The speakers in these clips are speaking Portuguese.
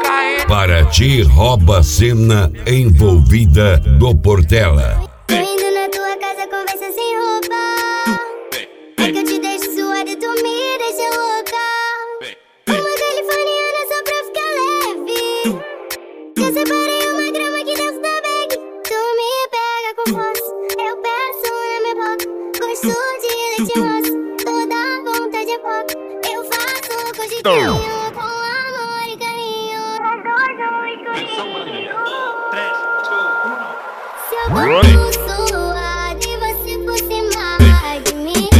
Paraty rouba cena envolvida do Portela. Tô indo na tua casa, conversa sem roupa. É que eu te deixo suada e tu me deixa louca. Uma californiana só pra ficar leve. Já separei uma grama aqui dentro da bag. Tu me pega com força, eu peço na minha boca. Gosto de leite rosa, toda vontade é pouca. Eu faço cogitinho com amor e carinho. Nós dois no escurinho. 3, 2, 1. Se eu for suado e você por cima de mim,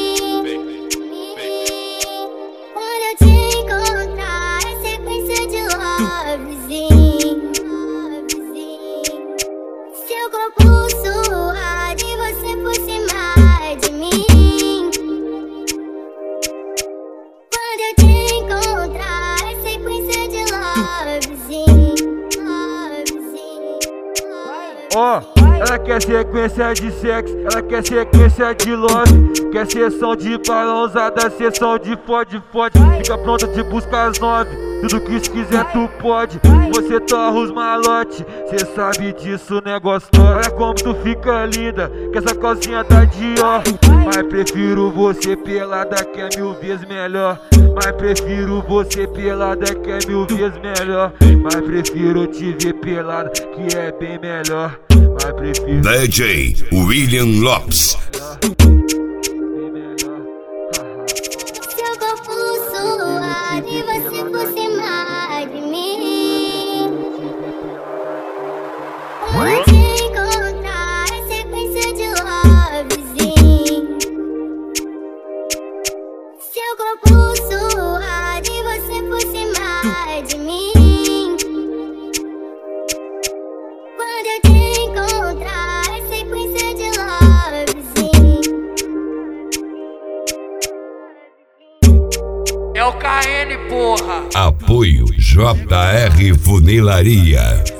quando eu te encontrar é sequência de lovezinho. Seu corpo suado e você por cima de mim, quando eu te encontrar é sequência de lovezinho. Ela quer sequência de sexo, ela quer sequência de love. Quer sessão de balão usada, sessão de fode. Fica pronta de buscar as 9. Tudo que se quiser tu pode. Você torra os malote, cê sabe disso, o negócio torra. Olha como tu fica linda, que essa calcinha tá Dior. Mas prefiro você pelada, que é 1000 vezes melhor. Mas prefiro você pelada, que é 1000 vezes melhor. Mas prefiro te ver pelada, que é bem melhor. Mas prefiro DJ William Lopes. Seu corpo suado e você por cima de mim, quando eu te encontrar é sequência de lovezinho. Seu corpo suado e você por cima de mim, quando eu te encontrar é sequência de lovezinho. É o KN, porra! Apoio JR Funilaria.